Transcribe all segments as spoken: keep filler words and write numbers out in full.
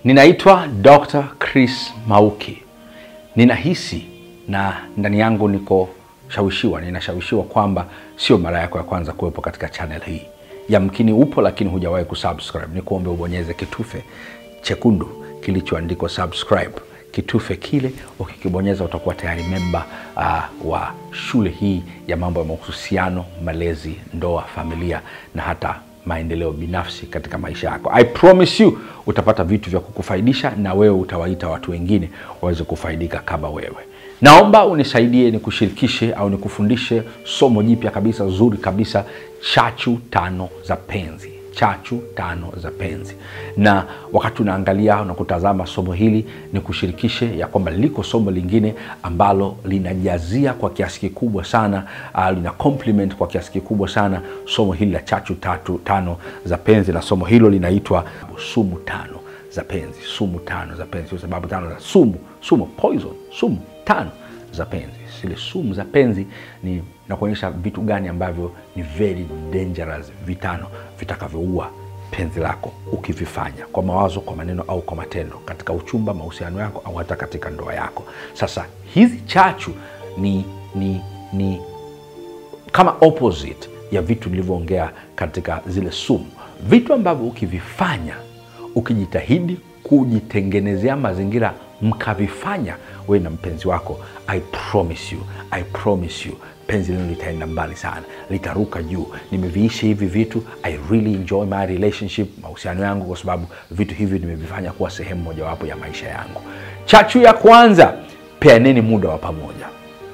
Ninaitwa Doctor Chris Mauki. Ninahisi na ndani yangu niko shawishiwa, ninashawishiwa kwamba sio mara yako ya kwanza kuwepo katika channel hii. Yamkini upo lakini hujawahi kusubscribe. Nikuombe ubonyeze kitufe chekundu kilichoandikwa subscribe. Kitufe kile ukikibonyeza utakuwa tayari member uh, wa shule hii ya mambo ya mahusiano, malezi, ndoa, familia na hata maendeleo binafsi katika maisha yako. I promise you utapata vitu vya kukufaidisha na wewe utawaita watu wengine waweze kufaidika kama wewe. Naomba unisaidie nikushirikishe au nikufundishe somo jipya kabisa, zuri kabisa, chachu tano za penzi. Chachu tano za penzi. Na wakati unaangalia na kutazama somo hili, nikushirikishe ya kwamba liko somo lingine ambalo linajazia kwa kiasi kikubwa sana, uh, lina compliment kwa kiasi kikubwa sana somo hili la chachu tatu tano za penzi, na somo hilo linaitwa sumu tano za penzi. Sumu tano za penzi, kwa sababu tano za sumu, sumu poison, sumu tano za penzi. Zile sumu za penzi ni na kuonyesha vitu gani ambavyo ni very dangerous, vitano vitakavyoua penzi lako ukivifanya kwa mawazo, kwa maneno au kwa matendo, katika uchumba, mahusiano yako au hata katika ndoa yako. Sasa hizi chachu ni ni ni kama opposite ya vitu nilivyoongea katika zile sumu. Vitu ambavyo ukivifanya, ukijitahidi kujitengenezea mazingira mkavifanya wewe na mpenzi wako, I promise you, I promise you, penzi lenu litaenda mbali sana, litaruka juu. Nimeviishi hivi vitu, I really enjoy my relationship, mahusiano yangu, kwa sababu vitu hivi nimevifanya kuwa sehemu moja wapo ya maisha yangu. Chachu ya kwanza, peaneni muda wa pamoja.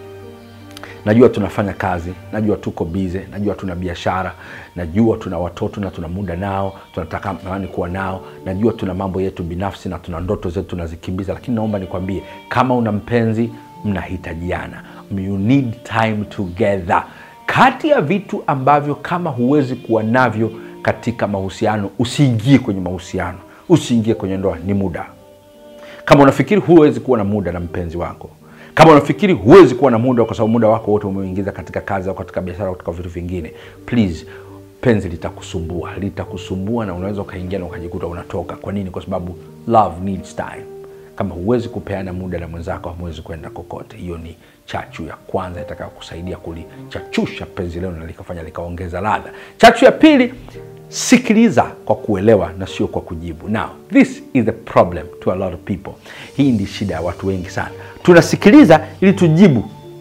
Najua tunafanya kazi, najua tuko busy, najua tuna biashara, najua tuna watoto na tuna muda nao, tunataka nani kuwa nao, najua tuna mambo yetu binafsi na tuna ndoto zetu tunazikimbiza, lakini naomba nikwambie, kama una mpenzi, mnahitajiana. You need time together. Kati ya vitu ambavyo kama huwezi kuwa navyo katika mahusiano, usiingie kwenye mahusiano, usiingie kwenye ndoa, ni muda. Kama unafikiri huwezi kuwa na muda na mpenzi wako, kama unafikiri huwezi kuwa na muda kwa sababu muda wako wote umeingiza katika kazi au katika biashara au katika vitu vingine, please, penzi litakusumbua, litakusumbua na unaweza ukaingia na ukajikuta unatoka. Kwa nini? Kwa sababu love needs time. Kama huwezi kupeana muda na mwenzako, huwezi kwenda kokote. Hiyo ni chachu ya kwanza itakayokusaidia kulichachusha penzi leo na likafanya likaongeza ladha. Chachu ya pili, sikiliza kwa kuelewa na sio kwa kujibu. Now, this is the problem to a lot of people. Hii ndi shida ya watu wengi sana. Tunasikiliza ili tujibu.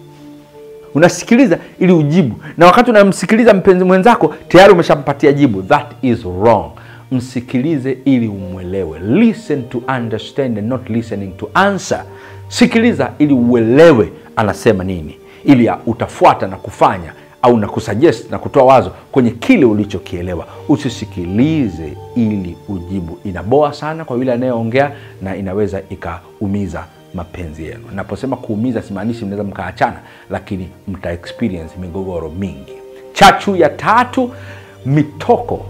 Unasikiliza ili ujibu. Na wakati unamsikiliza mpenzi mwenzako, tayari umeshampatia jibu. That is wrong. Msikilize ili umwelewe. Listen to understand and not listening to answer. Sikiliza ili uelewe anasema nini, ili utafuata na kufanya au na kusuggest na kutoa wazo kwenye kile ulichokielewa. Usisikilize ili ujibu. Inaboa sana kwa yule anayeongea na inaweza ikaumiza mapenzi yenu. Naposema kuumiza simaanishi mnaweza mkaachana, lakini mta experience migogoro mingi. Chachu ya tatu, mitoko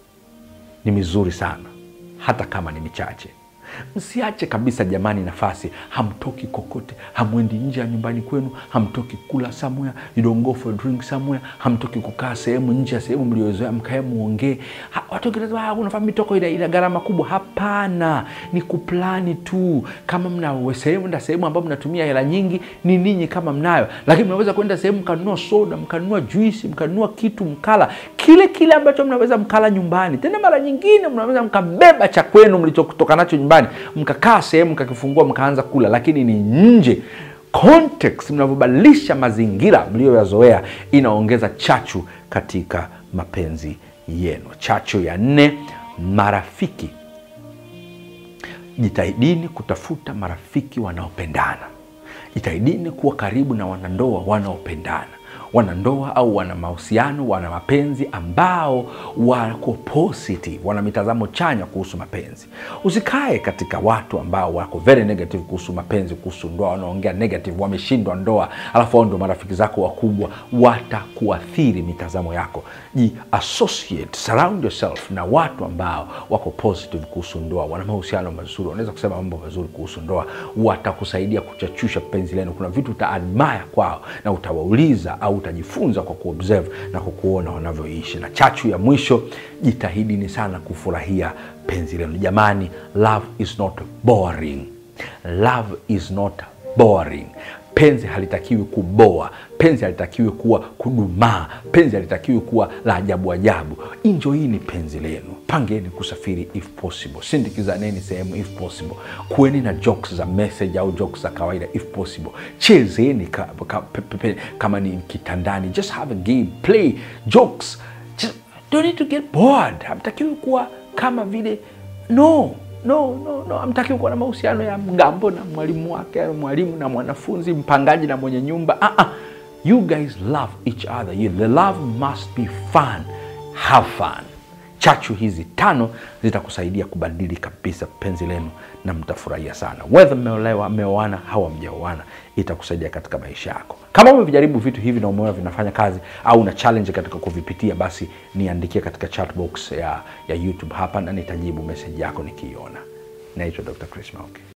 ni mizuri sana hata kama ni michache. Msiache kabisa jamani nafasi. Hamtoki kokote, hamwendi nje ya nyumbani kwenu, hamtoki kula somewhere, you don't go for a drink somewhere, hamtoki kukaa sehemu nje ya sehemu mliozoea mkae muongee. Watu wanasema unafahamu mitoko ina, ina gharama kubwa. Hapana, ni kuplani tu. Kama mna sehemu nda sehemu ambapo mnatumia hela nyingi, ni ninyi kama mnayo, lakini mnaweza kwenda sehemu mkanunua soda, mkanunua juice, mkanunua kitu mkala kile kile ambacho mnaweza mkala nyumbani. Tena mara nyingine mnaweza mkabeba cha kwenu mlichokutoka nacho nyumbani, mkakaa sehemu mkakifungua mkaanza kula, lakini ni nje. Context, mnavyobadilisha mazingira mlioyazoea, inaongeza chachu katika mapenzi yenu. Chachu ya nne, marafiki. Jitahidini kutafuta marafiki wanaopendana. Jitahidini kuwa karibu na wanandoa wanaopendana. Wanandoa au wana mahusiano, wana mapenzi ambao wako positive, wana mitazamo chanya kuhusu mapenzi. Usikae katika watu ambao wako very negative kuhusu mapenzi, kuhusu ndoa, wanaongea negative, wameshindwa ndoa, alafu wao ndio marafiki zako wakubwa. Watakuathiri mitazamo yako. Ji associate, surround yourself na watu ambao wako positive kuhusu ndoa, wana mahusiano mazuri, wanaweza kusema mambo mazuri kuhusu ndoa. Watakusaidia kuchachusha penzi lenu. Kuna vitu uta admire kwao na utawauliza au utajifunza kwa kuobserve na kwa kuona wanavyoishi. Na chachu ya mwisho, jitahidini sana kufurahia penzi lenu. Jamani, love is not boring. Love is not boring. Penzi halitakiwi kuboa, penzi halitakiwi kuwa kudumaa, penzi halitakiwi kuwa la ajabu ajabu. Enjoyini penzi lenu. Pangeni kusafiri if possible. Sindikizaneni sehemu if possible. Kuweni na jokes za message au jokes za kawaida if possible. Chezeni ka, ka, pe, pe, pe, kama ni kitandani. Just have a game, play jokes. Just don't need to get bored. Hamtakiwi kuwa kama vile no. No, no, no. Hamtakiwi kuwa na mahusiano ya mgambo na mwalimu wake, mwalimu na mwanafunzi, mpangaji na mwenye nyumba. Ah ah. You guys love each other. You, the love must be fun. Have fun. Chachu hizi tano zitakusaidia kubadili kabisa penzi lenu na mtafurahia sana. Whether mmeolewa, mmeoana, au hamjaoana, itakusaidia katika maisha yako. Kama umevijaribu vitu hivi na umeona vinafanya kazi au una challenge katika kuvipitia, basi niandikie katika chat box ya ya YouTube hapa na nitajibu message yako nikiiona. Naitwa Doctor Chris Mauki.